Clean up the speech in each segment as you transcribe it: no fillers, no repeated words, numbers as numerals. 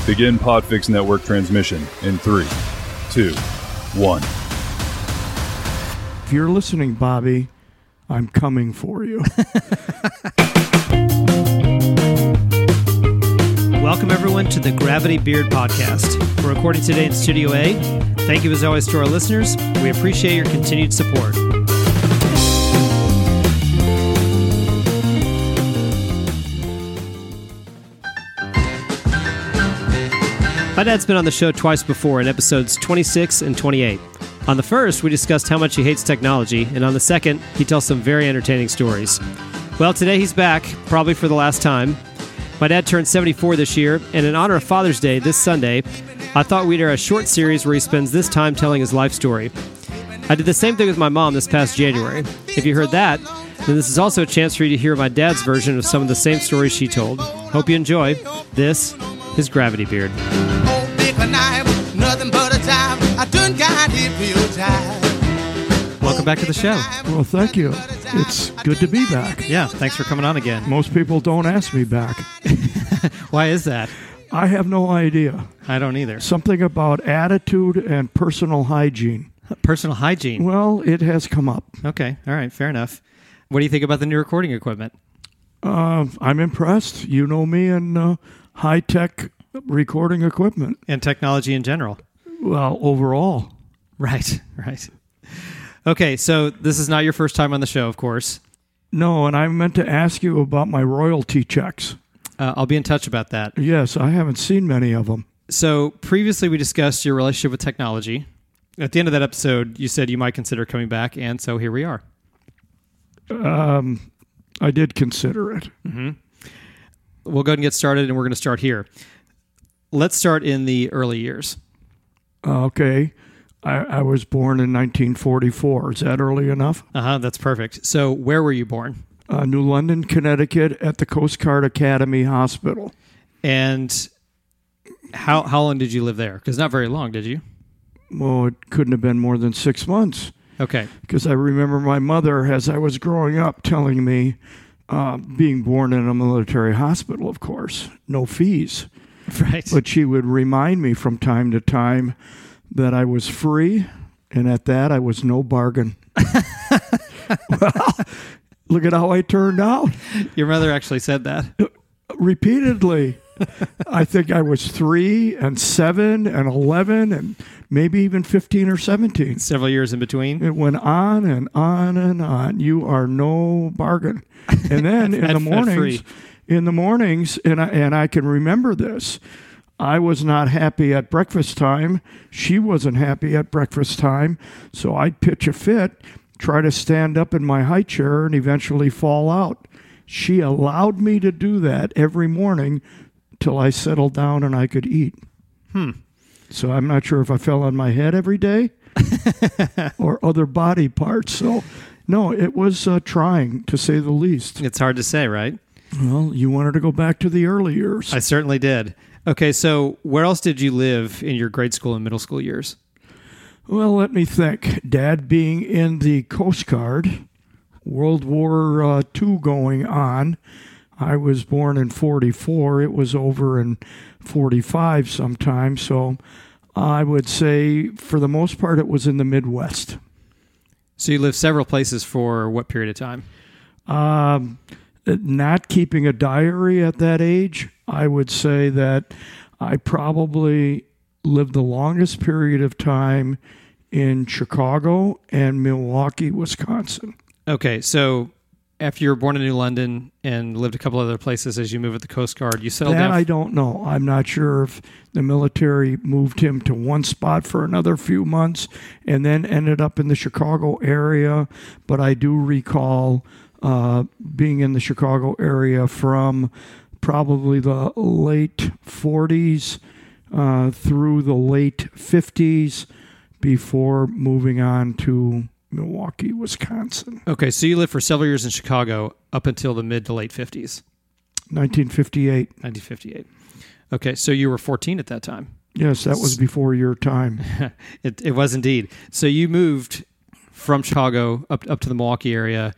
Begin Podfix Network transmission in 3, 2, 1. If you're listening, Bobby, I'm coming for you. Welcome, everyone, to the Gravity Beard Podcast. We're recording today in Studio A. Thank you, as always, to our listeners. We appreciate your continued support. My dad's been on the show twice before in episodes 26 and 28. On the first, we discussed how much he hates technology, and on the second, he tells some very entertaining stories. Well, today he's back, probably for the last time. My dad turned 74 this year, and in honor of Father's Day this Sunday, I thought we'd air a short series where he spends this time telling his life story. I did the same thing with my mom this past January. If you heard that, then this is also a chance for you to hear my dad's version of some of the same stories she told. Hope you enjoy. This is Gravity Beard. Welcome back to the show. Well, thank you. It's good to be back. Yeah, thanks for coming on again. Most people don't ask me back. Why is that? I have no idea. I don't either. Something about attitude and personal hygiene. Personal hygiene? Well, it has come up. Okay, all right, fair enough. What do you think about the new recording equipment? I'm impressed. You know me and high-tech recording equipment. And technology in general. Well, overall. Right. Okay, so this is not your first time on the show, of course. No, and I meant to ask you about my royalty checks. I'll be in touch about that. Yes, I haven't seen many of them. So previously we discussed your relationship with technology. At the end of that episode, you said you might consider coming back, and so here we are. I did consider it. Mm-hmm. We'll go ahead and get started, and we're going to start here. Let's start in the early years. Okay. I was born in 1944. Is that early enough? That's perfect. So where were you born? New London, Connecticut, at the Coast Guard Academy Hospital. And how long did you live there? Because not very long, did you? Well, it couldn't have been more than 6 months. Okay. Because I remember my mother, as I was growing up, telling me, being born in a military hospital, of course, no fees. Right. But she would remind me from time to time that I was free, and at that, I was no bargain. Well, look at how I turned out. Your mother actually said that? Repeatedly. I think I was 3 and 7 and 11 and maybe even 15 or 17. Several years in between? It went on and on and on. You are no bargain. And then in the mornings, and I can remember this, I was not happy at breakfast time. She wasn't happy at breakfast time. So I'd pitch a fit, try to stand up in my high chair, and eventually fall out. She allowed me to do that every morning till I settled down and I could eat. So I'm not sure if I fell on my head every day or other body parts. So, no, it was trying, to say the least. It's hard to say, right? Well, you wanted to go back to the early years. I certainly did. Okay, so where else did you live in your grade school and middle school years? Well, let me think. Dad being in the Coast Guard, World War II going on. I was born in 44. It was over in 45 sometime. So I would say, for the most part, it was in the Midwest. So you lived several places for what period of time? Not keeping a diary at that age, I would say that I probably lived the longest period of time in Chicago and Milwaukee, Wisconsin. Okay, so after you were born in New London and lived a couple other places as you moved with the Coast Guard, you settled down? That I don't know. I'm not sure if the military moved him to one spot for another few months and then ended up in the Chicago area, but I do recall being in the Chicago area from probably the late 40s through the late 50s before moving on to Milwaukee, Wisconsin. Okay, so you lived for several years in Chicago up until the mid to late 50s. 1958. 1958. Okay, so you were 14 at that time. Yes, that was before your time. It was indeed. So you moved from Chicago up to the Milwaukee area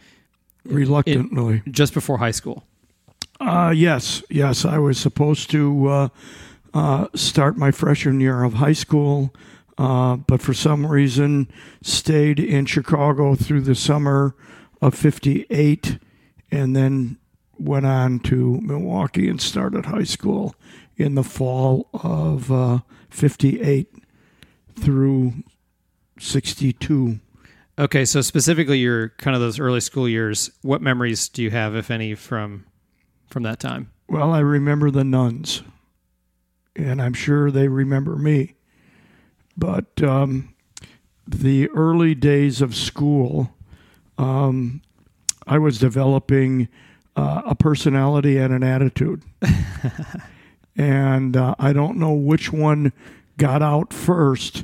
reluctantly, just before high school. Yes. I was supposed to start my freshman year of high school, but for some reason stayed in Chicago through the summer of 58 and then went on to Milwaukee and started high school in the fall of 58 through 62. Okay, so specifically your kind of those early school years, what memories do you have, if any, from that time? Well, I remember the nuns, and I'm sure they remember me. But the early days of school, I was developing a personality and an attitude. And I don't know which one got out first,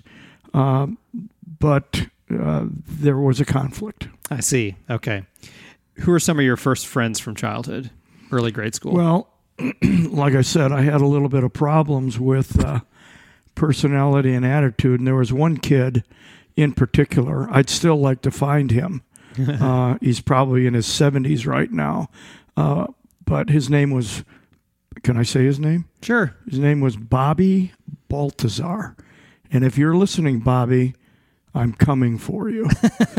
but there was a conflict. I see. Okay. Who are some of your first friends from childhood, early grade school? Well, like I said, I had a little bit of problems with personality and attitude, and there was one kid in particular. I'd still like to find him. He's probably in his 70s right now, but his name was, can I say his name? Sure. His name was Bobby Baltazar. And if you're listening, Bobby, I'm coming for you.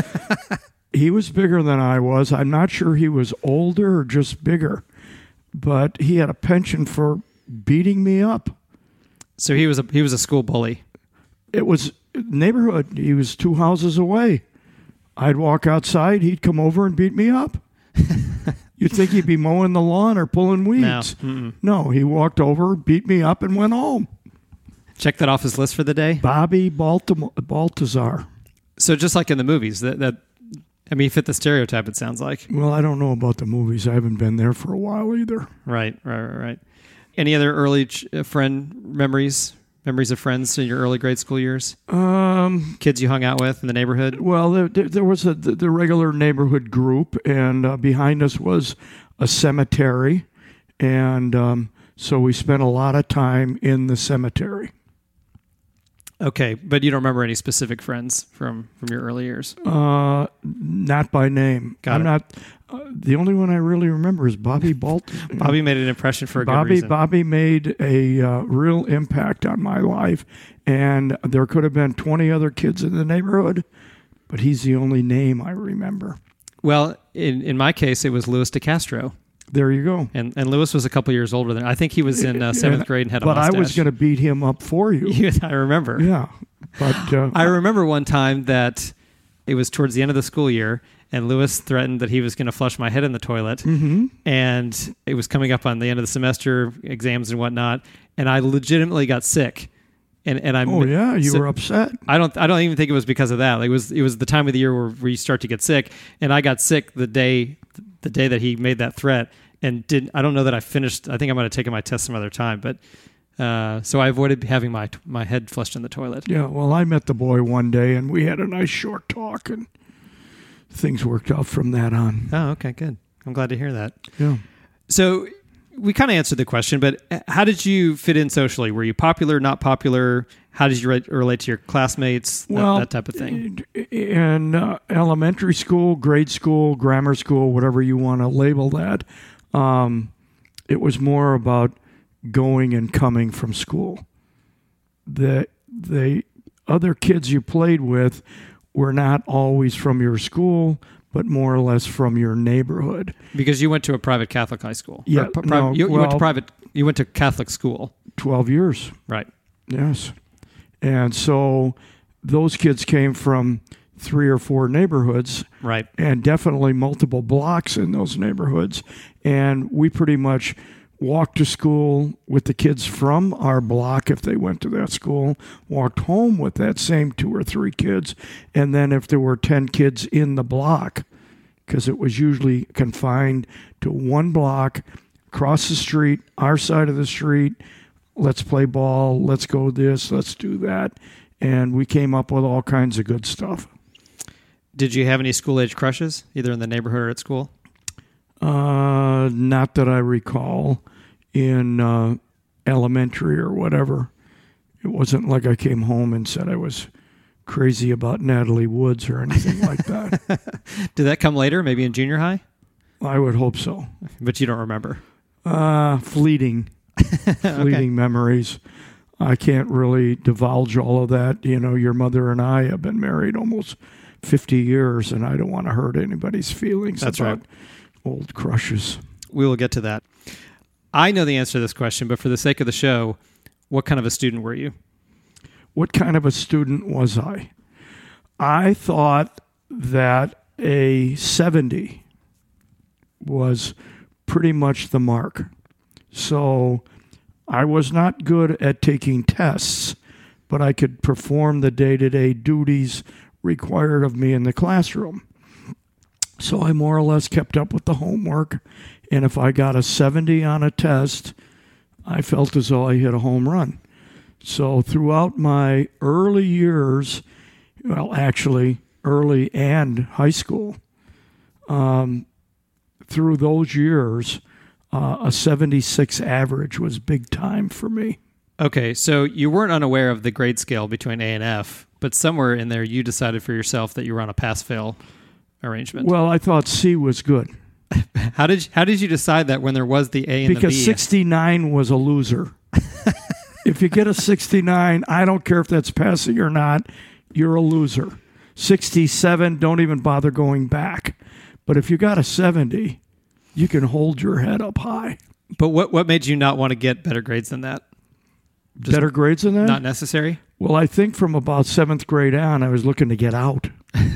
He was bigger than I was. I'm not sure he was older or just bigger, but he had a penchant for beating me up. So he was a school bully. It was neighborhood. He was 2 houses away. I'd walk outside. He'd come over and beat me up. You'd think he'd be mowing the lawn or pulling weeds. No, he walked over, beat me up, and went home. Check that off his list for the day. Bobby Baltazar. So just like in the movies, he fit the stereotype, it sounds like. Well, I don't know about the movies. I haven't been there for a while either. Right. Any other early friend memories of friends in your early grade school years? Kids you hung out with in the neighborhood? Well, there was the regular neighborhood group, and behind us was a cemetery, and so we spent a lot of time in the cemetery. Okay, but you don't remember any specific friends from your early years? Not by name. The only one I really remember is Bobby Baltazar. Bobby made an impression for a good reason. Bobby made a real impact on my life, and there could have been 20 other kids in the neighborhood, but he's the only name I remember. Well, in my case, it was Louis DeCastro. There you go. And Louis was a couple years older than I think he was in 7th grade and had a mustache. But I was going to beat him up for you. I remember. Yeah. But I remember one time that it was towards the end of the school year, and Louis threatened that he was going to flush my head in the toilet. Mm-hmm. And it was coming up on the end of the semester, exams and whatnot, and I legitimately got sick. And you were upset. I don't even think it was because of that. It was the time of the year where you start to get sick, and I got sick the day that he made that threat, and I don't know that I finished. I think I might have taken my test some other time, but so I avoided having my head flushed in the toilet. Yeah, well, I met the boy one day, and we had a nice short talk, and things worked out from that on. Oh, okay, good. I'm glad to hear that. Yeah. So we kind of answered the question, but how did you fit in socially? Were you popular, not popular? How did you relate to your classmates? That type of thing. In elementary school, grade school, grammar school, whatever you want to label that, it was more about going and coming from school. The other kids you played with were not always from your school, but more or less from your neighborhood. Because you went to a private Catholic high school. Yeah. You went to Catholic school. 12 years. Right. Yes. And so those kids came from 3 or 4 neighborhoods. Right. And definitely multiple blocks in those neighborhoods. And we pretty much walked to school with the kids from our block if they went to that school, walked home with that same 2 or 3 kids, and then if there were 10 kids in the block, because it was usually confined to one block, across the street, our side of the street, let's play ball, let's go this, let's do that, and we came up with all kinds of good stuff. Did you have any school-age crushes, either in the neighborhood or at school? Not that I recall in elementary or whatever. It wasn't like I came home and said I was crazy about Natalie Woods or anything like that. Did that come later, maybe in junior high? I would hope so. But you don't remember? Fleeting. fleeting memories. I can't really divulge all of that. You know, your mother and I have been married almost 50 years, and I don't want to hurt anybody's feelings about old crushes. We will get to that. I know the answer to this question, but for the sake of the show, what kind of a student were you? What kind of a student was I? I thought that a 70 was pretty much the mark. So I was not good at taking tests, but I could perform the day-to-day duties required of me in the classroom. So I more or less kept up with the homework, and if I got a 70 on a test, I felt as though I hit a home run. So throughout my early years, well, actually early and high school, through those years, a 76 average was big time for me. Okay, so you weren't unaware of the grade scale between A and F, but somewhere in there you decided for yourself that you were on a pass-fail arrangement. Well, I thought C was good. How did you decide that when there was the A and because the B? Because 69 was a loser. If you get a 69, I don't care if that's passing or not, you're a loser. 67, don't even bother going back. But if you got a 70, you can hold your head up high. But what made you not want to get better grades than that? Just better grades than that? Not necessary? Well, I think from about 7th grade on, I was looking to get out.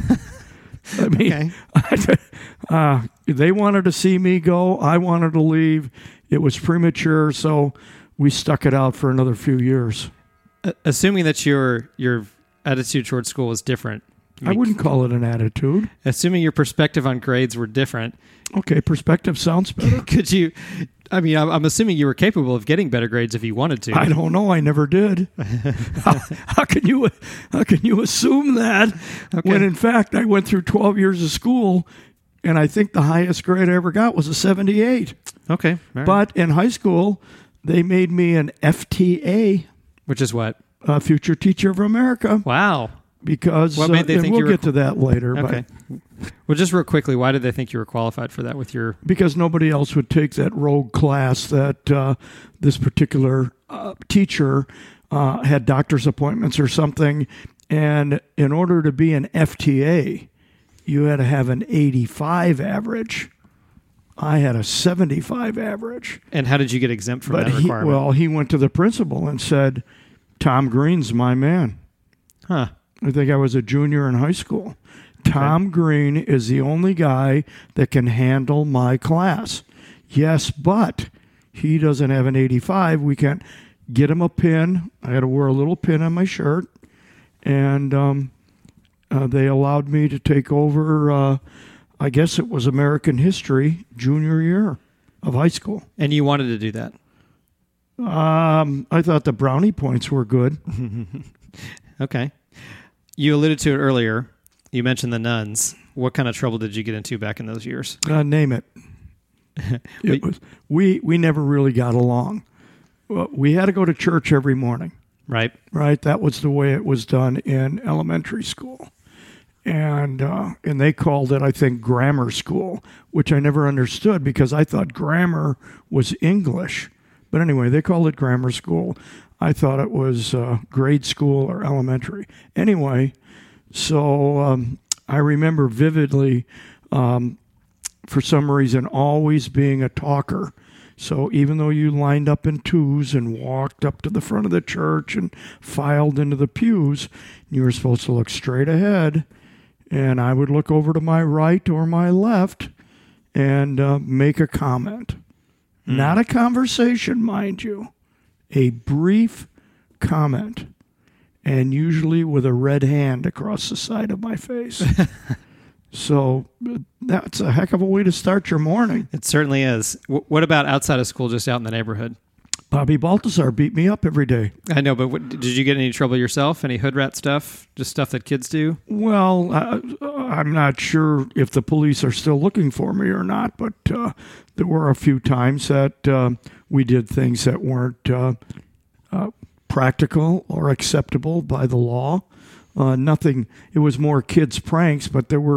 I mean, okay. They wanted to see me go. I wanted to leave. It was premature, so we stuck it out for another few years. Assuming that your attitude towards school was different. I wouldn't call it an attitude. Assuming your perspective on grades were different. Okay, perspective sounds better. Could you... I mean, I'm assuming you were capable of getting better grades if you wanted to. I don't know. I never did. How can you assume that when, in fact, I went through 12 years of school, and I think the highest grade I ever got was a 78. Okay. Right. But in high school, they made me an FTA. Which is what? Future Teacher of America. Wow. Because what made they think we'll get to that later. Okay. Well, just real quickly, why did they think you were qualified for that with your... Because nobody else would take that rogue class that this particular teacher had doctor's appointments or something. And in order to be an FTA, you had to have an 85 average. I had a 75 average. And how did you get exempt from that requirement? He went to the principal and said, Tom Green's my man. Huh. I think I was a junior in high school. Tom Green is the only guy that can handle my class. Yes, but he doesn't have an 85. We can't get him a pin. I had to wear a little pin on my shirt. And they allowed me to take over, I guess it was American history, junior year of high school. And you wanted to do that? I thought the brownie points were good. Okay. You alluded to it earlier. You mentioned the nuns. What kind of trouble did you get into back in those years? Name it. We never really got along. We had to go to church every morning. Right. Right. That was the way it was done in elementary school. And they called it, I think, grammar school, which I never understood because I thought grammar was English. But anyway, they called it grammar school. I thought it was grade school or elementary. Anyway, so I remember vividly, for some reason, always being a talker. So even though you lined up in twos and walked up to the front of the church and filed into the pews, you were supposed to look straight ahead. And I would look over to my right or my left and make a comment. Not a conversation, mind you. A brief comment, and usually with a red hand across the side of my face. So that's a heck of a way to start your morning. It certainly is. What about outside of school, just out in the neighborhood? Bobby Baltazar beat me up every day. I know, but did you get any trouble yourself? Any hood rat stuff? Just stuff that kids do? Well, I'm not sure if the police are still looking for me or not, but there were a few times that we did things that weren't practical or acceptable by the law. Nothing. It was more kids' pranks, but there were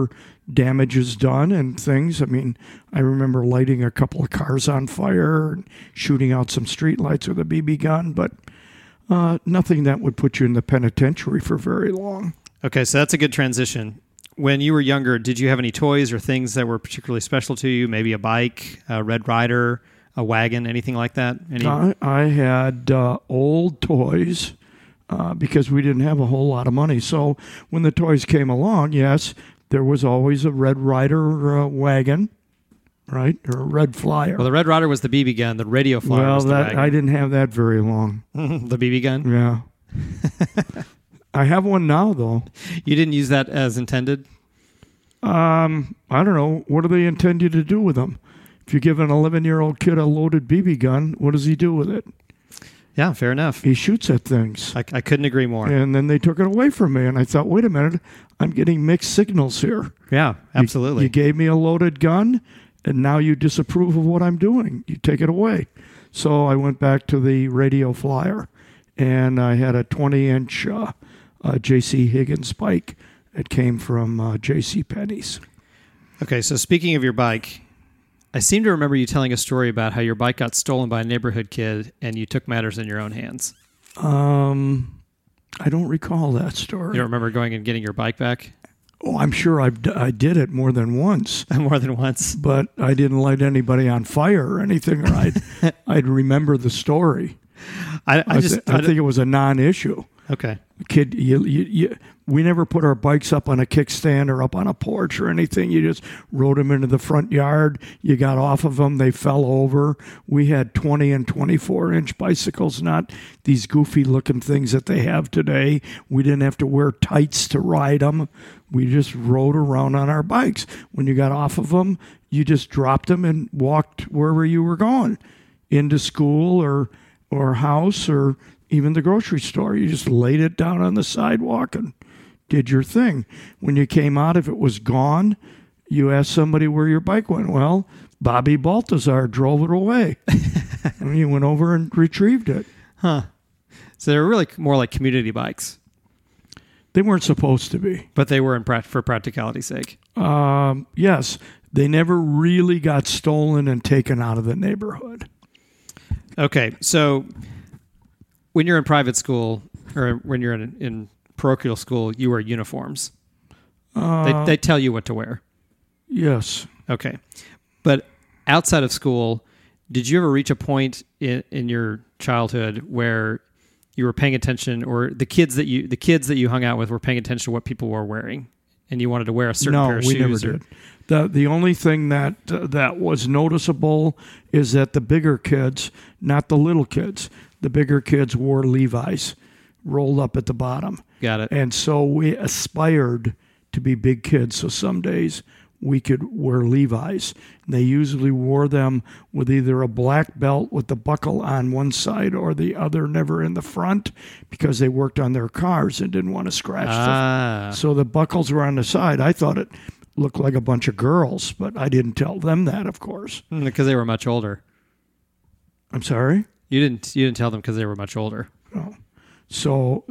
damage is done and things. I mean, I remember lighting a couple of cars on fire and shooting out some streetlights with a BB gun, but nothing that would put you in the penitentiary for very long. Okay, so that's a good transition. When you were younger, did you have any toys or things that were particularly special to you? Maybe a bike, a Red Ryder, a wagon, anything like that? I had old toys because we didn't have a whole lot of money. So when the toys came along, yes, there was always a Red Ryder wagon, right, or a Red Flyer. Well, the Red Ryder was the BB gun. The Radio Flyer was the wagon. I didn't have that very long. The BB gun? Yeah. I have one now, though. You didn't use that as intended? I don't know. What do they intend you to do with them? If you give an 11-year-old kid a loaded BB gun, what does he do with it? Yeah, fair enough. He shoots at things. I couldn't agree more. And then they took it away from me, and I thought, wait a minute, I'm getting mixed signals here. Yeah, absolutely. You gave me a loaded gun, and now you disapprove of what I'm doing. You take it away. So I went back to the Radio Flyer, and I had a 20-inch J.C. Higgins bike that came from J.C. Penney's. Okay, so speaking of your bike, I seem to remember you telling a story about how your bike got stolen by a neighborhood kid and you took matters in your own hands. I don't recall that story. You don't remember going and getting your bike back? Oh, I'm sure I did it more than once. More than once? But I didn't light anybody on fire or anything, or I'd remember the story. I think it was a non-issue. Okay. Kid, we never put our bikes up on a kickstand or up on a porch or anything. You just rode them into the front yard. You got off of them. They fell over. We had 20 and 24-inch bicycles, not these goofy-looking things that they have today. We didn't have to wear tights to ride them. We just rode around on our bikes. When you got off of them, you just dropped them and walked wherever you were going, into school or house or even the grocery store. You just laid it down on the sidewalk and did your thing. When you came out, if it was gone, you asked somebody where your bike went. Well, Bobby Baltazar drove it away. And you went over and retrieved it. Huh. So they were really more like community bikes. They weren't supposed to be. But they were for practicality's sake. Yes. They never really got stolen and taken out of the neighborhood. Okay, so when you're in private school or when you're in parochial school, you wear uniforms. They tell you what to wear. Yes. Okay. But outside of school, did you ever reach a point in your childhood where you were paying attention, or the kids that you hung out with were paying attention to what people were wearing, and you wanted to wear a certain pair of shoes? No, we never did. The only thing that was noticeable is that the bigger kids, not the little kids, the bigger kids wore Levi's rolled up at the bottom. Got it. And so we aspired to be big kids. So some days we could wear Levi's. And they usually wore them with either a black belt with the buckle on one side or the other, never in the front, because they worked on their cars and didn't want to scratch them. So the buckles were on the side. I thought it looked like a bunch of girls, but I didn't tell them that, of course. Because they were much older. I'm sorry? You didn't tell them because they were much older. No. So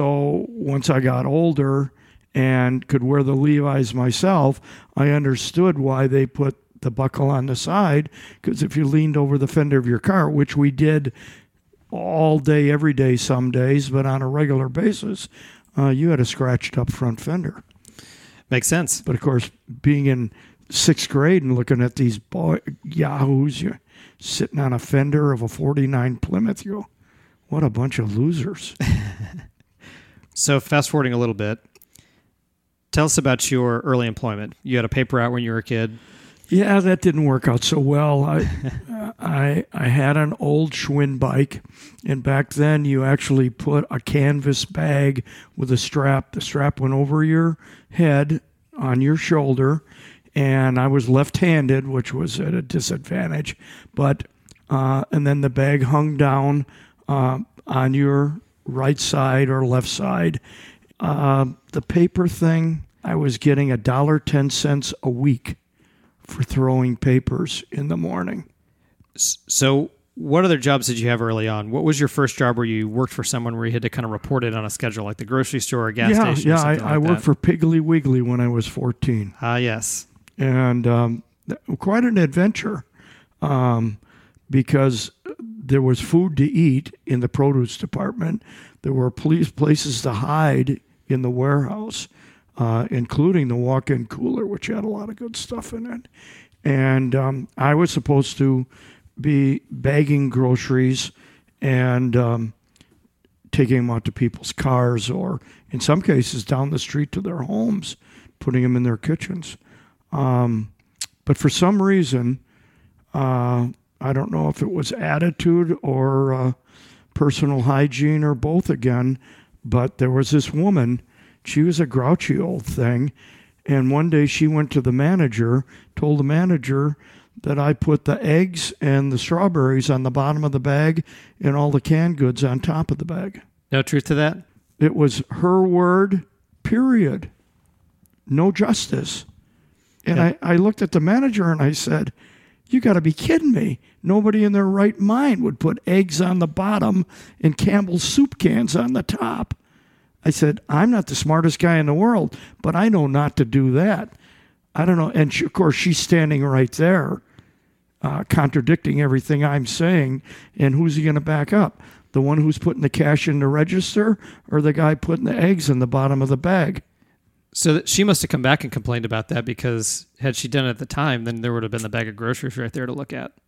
once I got older and could wear the Levi's myself, I understood why they put the buckle on the side, because if you leaned over the fender of your car, which we did all day, every day some days, but on a regular basis, you had a scratched up front fender. Makes sense. But of course, being in 6th grade and looking at these yahoos, you're sitting on a fender of a 49 Plymouth, you go, what a bunch of losers. So fast forwarding a little bit, tell us about your early employment. You had a paper out when you were a kid. Yeah, that didn't work out so well. I had an old Schwinn bike, and back then you actually put a canvas bag with a strap. The strap went over your head on your shoulder, and I was left-handed, which was at a disadvantage. But and then the bag hung down on your right side or left side. The paper thing, I was getting $1.10 a week for throwing papers in the morning. So what other jobs did you have early on? What was your first job where you worked for someone where you had to kind of report it on a schedule, like the grocery store or gas station? Yeah, I worked for Piggly Wiggly when I was 14. Yes. And quite an adventure because there was food to eat in the produce department. There were places to hide in the warehouse, including the walk-in cooler, which had a lot of good stuff in it. And I was supposed to be bagging groceries and taking them out to people's cars or, in some cases, down the street to their homes, putting them in their kitchens. But for some reason, I don't know if it was attitude or personal hygiene or both again, but there was this woman. She was a grouchy old thing. And one day she went to the manager, told the manager that I put the eggs and the strawberries on the bottom of the bag and all the canned goods on top of the bag. No truth to that? It was her word, period. No justice. And Yeah. I looked at the manager and I said, you got to be kidding me. Nobody in their right mind would put eggs on the bottom and Campbell's soup cans on the top. I said, I'm not the smartest guy in the world, but I know not to do that. I don't know. And of course, she's standing right there, contradicting everything I'm saying. And who's he going to back up? The one who's putting the cash in the register or the guy putting the eggs in the bottom of the bag? So she must have come back and complained about that, because had she done it at the time, then there would have been the bag of groceries right there to look at.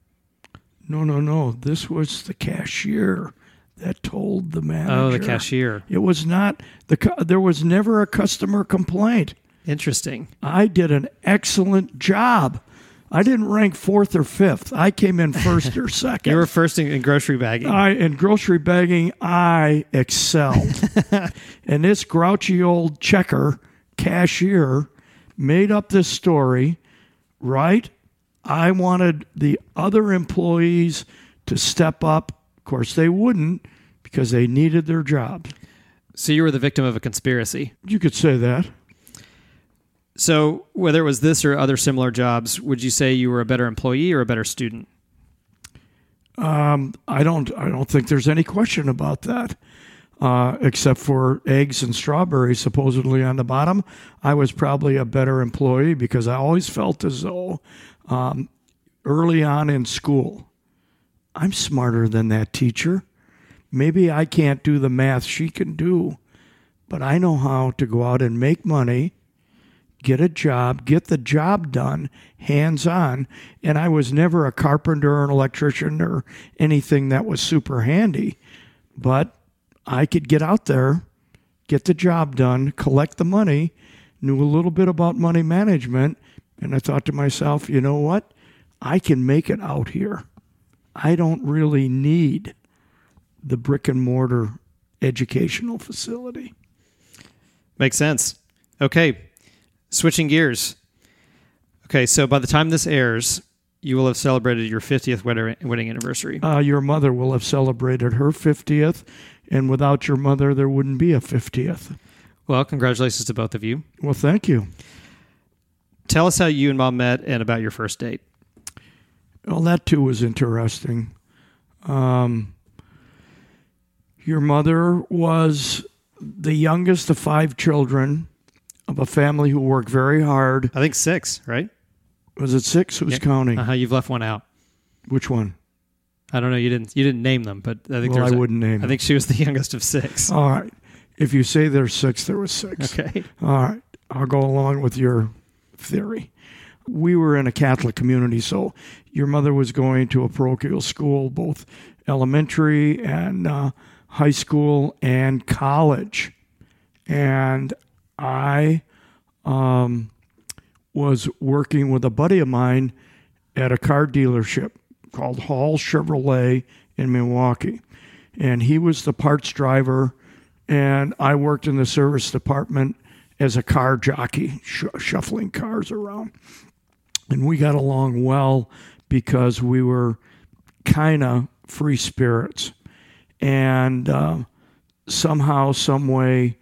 No. This was the cashier that told the manager. Oh, the cashier. It was not there was never a customer complaint. Interesting. I did an excellent job. I didn't rank 4th or 5th. I came in 1st or 2nd. You were first in grocery bagging. In grocery bagging, I excelled. And this grouchy old cashier made up this story, right? I wanted the other employees to step up. Of course, they wouldn't, because they needed their jobs. So you were the victim of a conspiracy. You could say that. So whether it was this or other similar jobs, would you say you were a better employee or a better student? I don't think there's any question about that. Except for eggs and strawberries supposedly on the bottom, I was probably a better employee because I always felt as though early on in school, I'm smarter than that teacher. Maybe I can't do the math she can do, but I know how to go out and make money, get a job, get the job done, hands-on, and I was never a carpenter or an electrician or anything that was super handy, but I could get out there, get the job done, collect the money, knew a little bit about money management, and I thought to myself, you know what? I can make it out here. I don't really need the brick and mortar educational facility. Makes sense. Okay, switching gears. Okay, so by the time this airs, you will have celebrated your 50th wedding anniversary. Your mother will have celebrated her 50th, and without your mother, there wouldn't be a 50th. Well, congratulations to both of you. Well, thank you. Tell us how you and Mom met and about your first date. Well, that too was interesting. Your mother was the youngest of 5 children of a family who worked very hard. I think 6, right? Was it 6? Who's counting? You've left one out. Which one? I don't know. You didn't name them, but I think I wouldn't name them. I think she was the youngest of 6. All right. If you say there's 6, there was 6. Okay. All right. I'll go along with your theory. We were in a Catholic community, so your mother was going to a parochial school, both elementary and high school and college. And I was working with a buddy of mine at a car dealership called Hall Chevrolet in Milwaukee. And he was the parts driver, and I worked in the service department as a car jockey, shuffling cars around. And we got along well because we were kind of free spirits. And somehow, some way,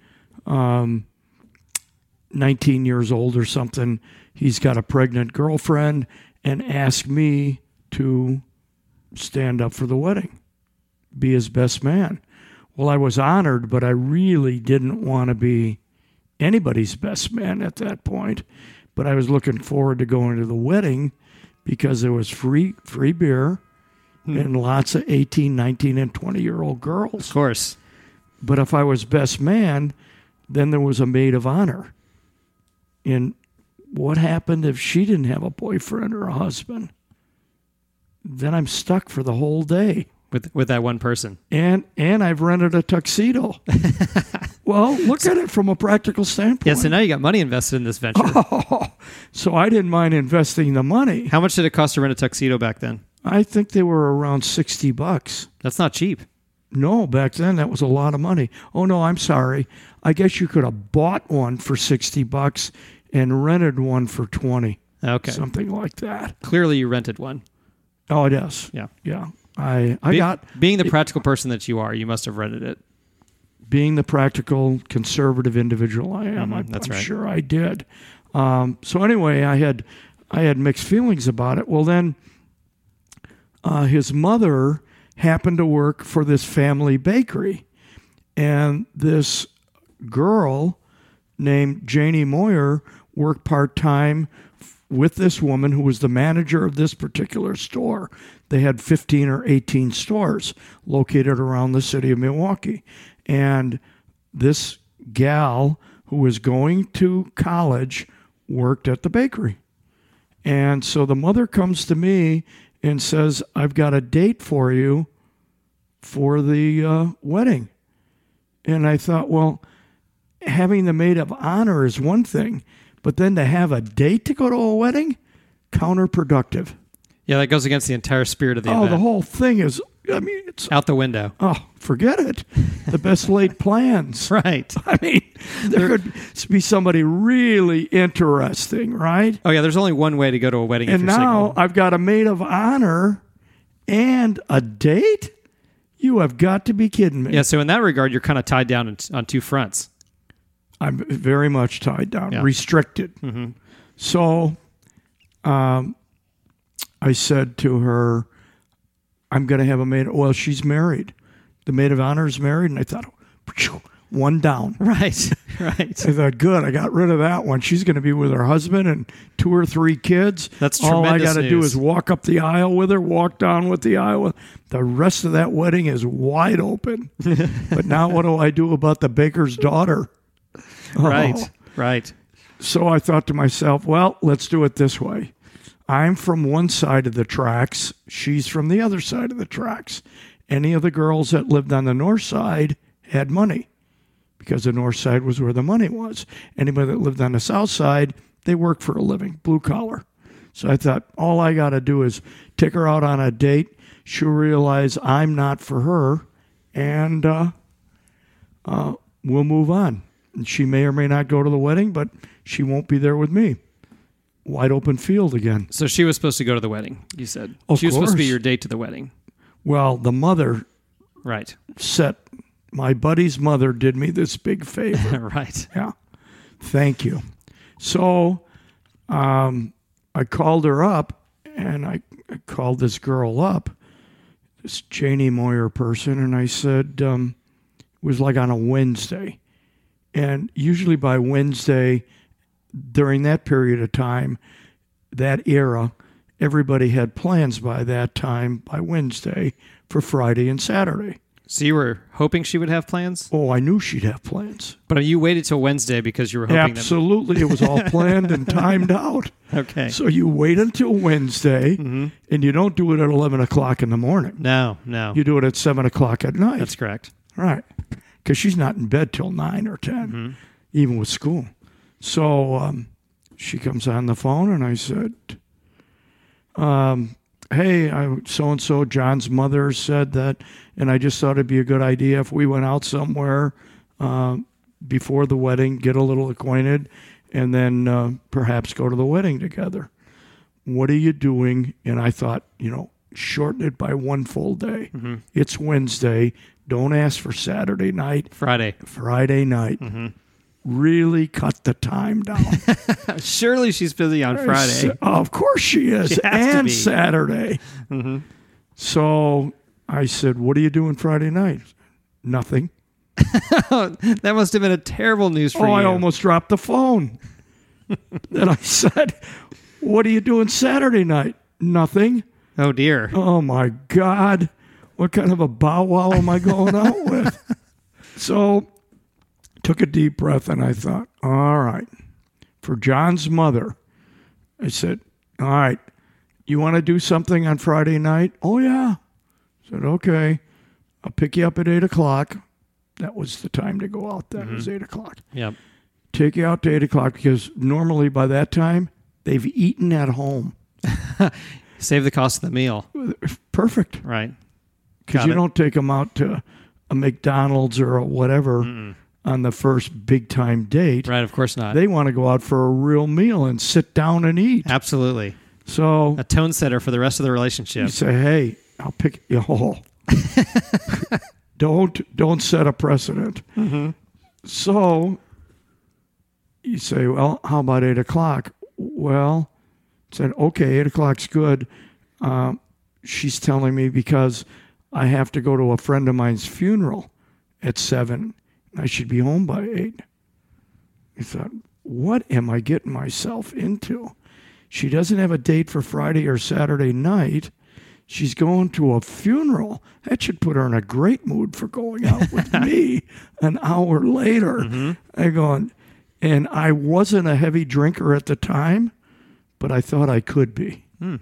19 years old or something, he's got a pregnant girlfriend and asked me to stand up for the wedding, be his best man. Well, I was honored, but I really didn't want to be anybody's best man at that point. But I was looking forward to going to the wedding because there was free beer and lots of 18, 19, and 20-year-old girls. Of course. But if I was best man, then there was a maid of honor. And what happened if she didn't have a boyfriend or a husband? Then I'm stuck for the whole day. With that one person. And I've rented a tuxedo. Well, look at it from a practical standpoint. Yeah, so now you got money invested in this venture. So I didn't mind investing the money. How much did it cost to rent a tuxedo back then? I think they were around $60. That's not cheap. No, back then that was a lot of money. Oh, no, I'm sorry. I guess you could have bought one for $60 and rented one for $20. Okay. Something like that. Clearly you rented one. Oh, it is. Yeah. Yeah. Being the practical person that you are, you must have rented it. Being the practical, conservative individual I am, I'm right. sure I did. So anyway, I had mixed feelings about it. Well, then his mother happened to work for this family bakery, and this girl named Janie Moyer worked part-time with this woman who was the manager of this particular store. They had 15 or 18 stores located around the city of Milwaukee. And this gal who was going to college worked at the bakery. And so the mother comes to me and says, I've got a date for you for the wedding. And I thought, well, having the maid of honor is one thing, but then to have a date to go to a wedding, counterproductive. Yeah, that goes against the entire spirit of the event. Oh, the whole thing is, I mean, it's out the window. Oh, forget it. The best laid plans. Right. I mean, there could be somebody really interesting, right? Oh, yeah, there's only one way to go to a wedding. And now I've got a maid of honor and a date? You have got to be kidding me. Yeah, so in that regard, you're kind of tied down on two fronts. I'm very much tied down, restricted. Mm-hmm. So I said to her, I'm going to have a maid. Well, she's married. The maid of honor is married. And I thought, one down. Right, right. I thought, good, I got rid of that one. She's going to be with her husband and 2 or 3 kids. That's all I tremendous got to news. do is walk up the aisle with her, walk down with the aisle. The rest of that wedding is wide open. But now what do I do about the baker's daughter? Right, right. So I thought to myself, well, let's do it this way. I'm from one side of the tracks. She's from the other side of the tracks. Any of the girls that lived on the north side had money because the north side was where the money was. Anybody that lived on the south side, they worked for a living, blue collar. So I thought, all I got to do is take her out on a date. She'll realize I'm not for her, and we'll move on. And she may or may not go to the wedding, but she won't be there with me. Wide open field again. So she was supposed to go to the wedding, you said. Of she was supposed to be course. your date to the wedding. Well, the mother Right. my buddy's mother did me this big favor. Right. Yeah. Thank you. So I called her up, and I called this girl up, this Janie Moyer person, and I said, it was like on a Wednesday. And usually by Wednesday, during that period of time, that era, everybody had plans by that time, by Wednesday, for Friday and Saturday. So you were hoping she would have plans? Oh, I knew she'd have plans. But you waited till Wednesday because you were hoping Absolutely. It was all planned and timed out. Okay. So you wait until Wednesday, and you don't do it at 11 o'clock in the morning. No. You do it at 7 o'clock at night. That's correct. Right. Because she's not in bed till 9 or 10, even with school. So she comes on the phone, and I said, hey, so-and-so, John's mother said that, and I just thought it'd be a good idea if we went out somewhere before the wedding, get a little acquainted, and then perhaps go to the wedding together. What are you doing? And I thought, shorten it by one full day. It's Wednesday. Don't ask for Saturday night. Friday night. Really cut the time down. Surely she's busy on Friday. Of course she is. She has to and be. Saturday. So I said, what are you doing Friday night? Nothing. That must have been a terrible news for you. I almost dropped the phone. Then I said, what are you doing Saturday night? Nothing. Oh, dear. Oh, my God. What kind of a bow wow am I going out with? So took a deep breath and I thought, all right, for John's mother, I said, all right, you want to do something on Friday night? Oh, yeah. I said, okay, I'll pick you up at 8 o'clock. That was the time to go out then. It was 8 o'clock. Yep. Take you out to 8 o'clock because normally by that time, they've eaten at home. Save the cost of the meal. Perfect. Right. Because you don't take them out to a McDonald's or a whatever on the first big-time date. Right, of course not. They want to go out for a real meal and sit down and eat. Absolutely. So a tone setter for the rest of the relationship. You say, hey, I'll pick you. Oh. Don't set a precedent. Mm-hmm. So you say, well, how about 8 o'clock? Well, I said, okay, 8 o'clock's good. She's telling me because I have to go to a friend of mine's funeral at 7. I should be home by 8. I thought, what am I getting myself into? She doesn't have a date for Friday or Saturday night. She's going to a funeral. That should put her in a great mood for going out with me an hour later. Mm-hmm. I go, and I wasn't a heavy drinker at the time, but I thought I could be.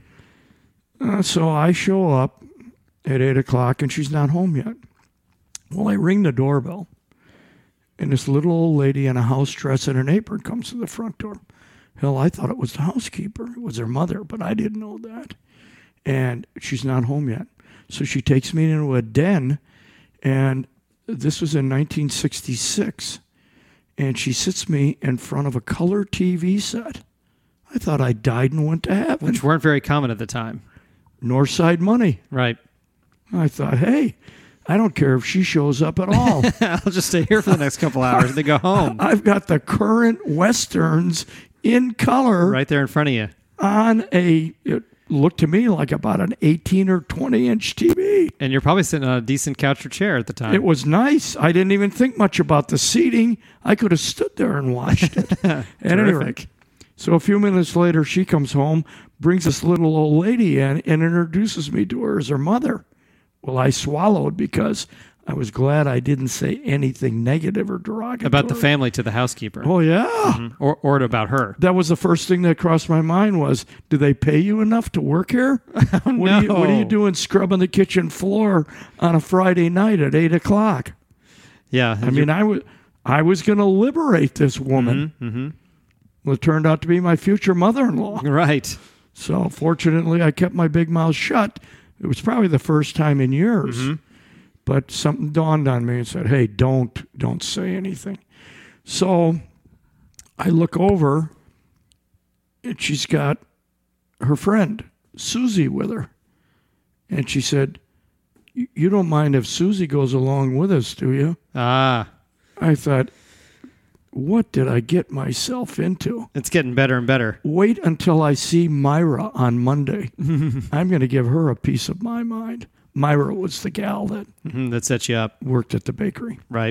So I show up at 8 o'clock, and she's not home yet. Well, I ring the doorbell, and this little old lady in a house dress and an apron comes to the front door. Hell, I thought it was the housekeeper. It was her mother, but I didn't know that. And she's not home yet. So she takes me into a den, and this was in 1966. And she sits me in front of a color TV set. I thought I died and went to heaven. Which weren't very common at the time. Northside money. Right. I thought, hey, I don't care if she shows up at all. I'll just stay here for the next couple hours and then go home. I've got the current Westerns in color. Right there in front of you. On it looked to me like about an 18 or 20-inch TV. And you're probably sitting on a decent couch or chair at the time. It was nice. I didn't even think much about the seating. I could have stood there and watched it. At any rate, so a few minutes later, she comes home, brings this little old lady in, and introduces me to her as her mother. Well, I swallowed because I was glad I didn't say anything negative or derogatory. About the family to the housekeeper. Oh, yeah. Mm-hmm. Or about her. That was the first thing that crossed my mind was, do they pay you enough to work here? What are you doing scrubbing the kitchen floor on a Friday night at 8 o'clock? Yeah. I mean, I was going to liberate this woman. Mm-hmm, mm-hmm. Well, it turned out to be my future mother-in-law. Right. So fortunately, I kept my big mouth shut. It was probably the first time in years. Mm-hmm. But something dawned on me and said, hey, don't say anything. So I look over, and she's got her friend, Susie, with her. And she said, you don't mind if Susie goes along with us, do you? Ah. I thought, what did I get myself into? It's getting better and better. Wait until I see Myra on Monday. I'm going to give her a piece of my mind. Myra was the gal that set you up. Worked at the bakery. Right.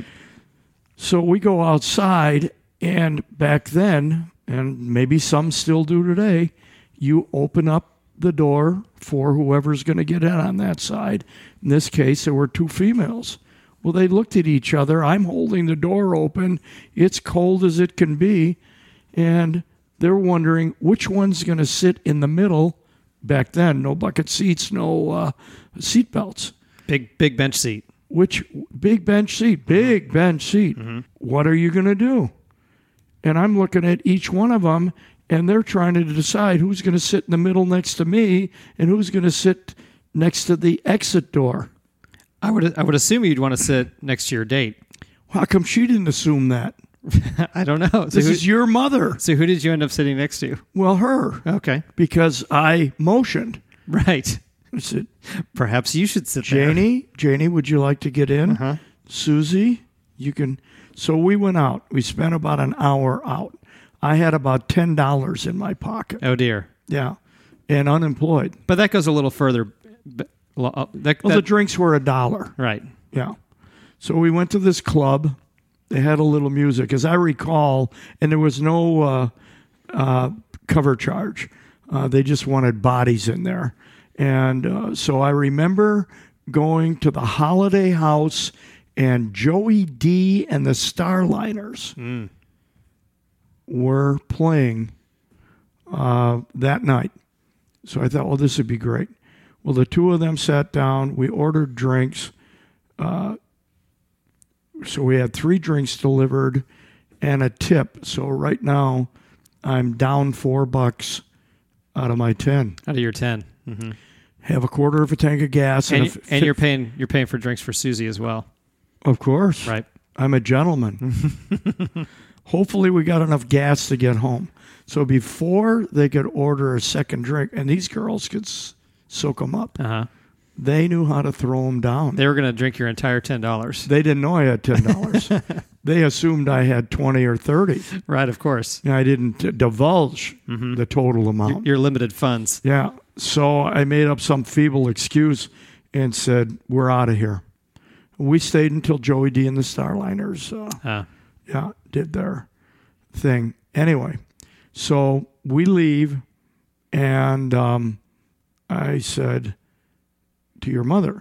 So we go outside, and back then, and maybe some still do today, you open up the door for whoever's going to get in on that side. In this case, there were two females. Well, they looked at each other. I'm holding the door open. It's cold as it can be. And they're wondering which one's going to sit in the middle. Back then, no bucket seats, no seat belts. Big bench seat. Which big bench seat? Big bench seat. Mm-hmm. What are you going to do? And I'm looking at each one of them, and they're trying to decide who's going to sit in the middle next to me and who's going to sit next to the exit door. I would assume you'd want to sit next to your date. How come she didn't assume that? I don't know. So this is your mother. So who did you end up sitting next to? Well, her. Okay. Because I motioned. Right. I said, perhaps you should sit there. Janie, would you like to get in? Uh-huh. Susie, you can. So we went out. We spent about an hour out. I had about $10 in my pocket. Oh, dear. Yeah. And unemployed. But that goes a little further the drinks were $1. Right. Yeah. So we went to this club. They had a little music, as I recall, and there was no cover charge. They just wanted bodies in there. And so I remember going to the Holiday House, and Joey D and the Starliners were playing that night. So I thought, well, this would be great. Well, the two of them sat down. We ordered drinks. So we had 3 drinks delivered and a tip. So right now I'm down $4 out of my 10. Out of your 10. Mm-hmm. Have a quarter of a tank of gas. And you're paying for drinks for Susie as well. Of course. Right. I'm a gentleman. Hopefully we got enough gas to get home. So before they could order a second drink, and these girls could soak them up, they knew how to throw them down. They were going to drink your entire $10. They didn't know I had $10. They assumed I had 20 or 30. Right, of course. And I didn't divulge the total amount. Your limited funds. Yeah. So I made up some feeble excuse and said, we're out of here. We stayed until Joey D and the Starliners did their thing. Anyway, so we leave, and I said to your mother,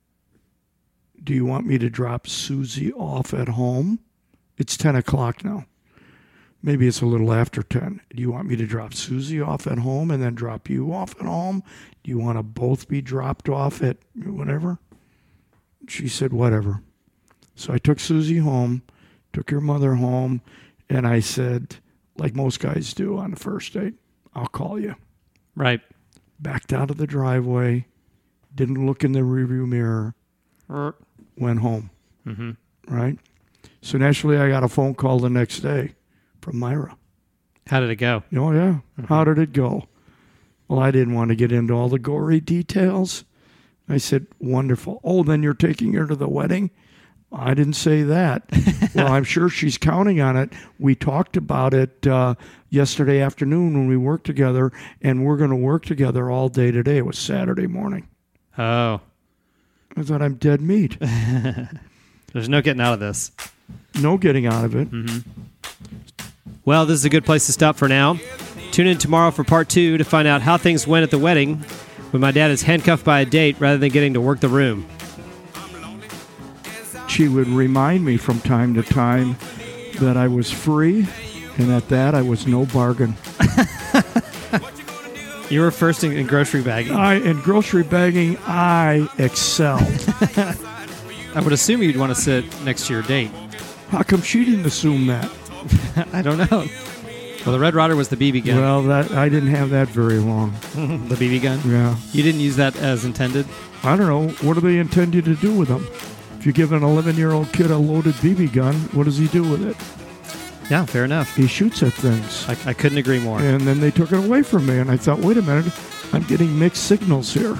do you want me to drop Susie off at home? It's 10 o'clock now. Maybe it's a little after 10. Do you want me to drop Susie off at home and then drop you off at home? Do you want to both be dropped off at whatever? She said, whatever. So I took Susie home, took your mother home, and I said, like most guys do on the first date, I'll call you. Right. Backed out of the driveway, didn't look in the rearview mirror, went home. Mm-hmm. Right? So naturally, I got a phone call the next day from Myra. How did it go? Oh, yeah. Mm-hmm. How did it go? Well, I didn't want to get into all the gory details. I said, wonderful. Oh, then you're taking her to the wedding? I didn't say that. Well, I'm sure she's counting on it. We talked about it yesterday afternoon when we worked together, and we're going to work together all day today. It was Saturday morning. Oh. I thought, I'm dead meat. There's no getting out of this. No getting out of it. Mm-hmm. Well, this is a good place to stop for now. Tune in tomorrow for part 2 to find out how things went at the wedding when my dad is handcuffed by a date rather than getting to work the room. She would remind me from time to time that I was free, and at that I was no bargain. You were first in grocery bagging. In grocery bagging, I excelled. I would assume you'd want to sit next to your date. How come she didn't assume that? I don't know. Well, the Red Ryder was the BB gun. Well, I didn't have that very long. The BB gun? Yeah. You didn't use that as intended? I don't know. What do they intend you to do with them? If you give an 11-year-old kid a loaded BB gun, what does he do with it? Yeah, fair enough. He shoots at things. I couldn't agree more. And then they took it away from me, and I thought, wait a minute, I'm getting mixed signals here.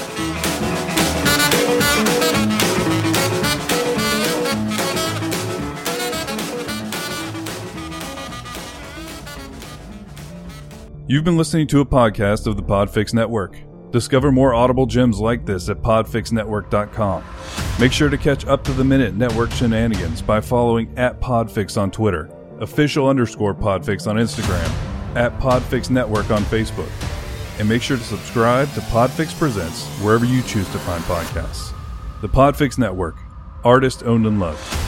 You've been listening to a podcast of the Podfix Network. Discover more audible gems like this at podfixnetwork.com. Make sure to catch up-to-the-minute network shenanigans by following @Podfix on Twitter, official_Podfix on Instagram, @Podfix Network on Facebook. And make sure to subscribe to Podfix Presents wherever you choose to find podcasts. The Podfix Network, artist owned and loved.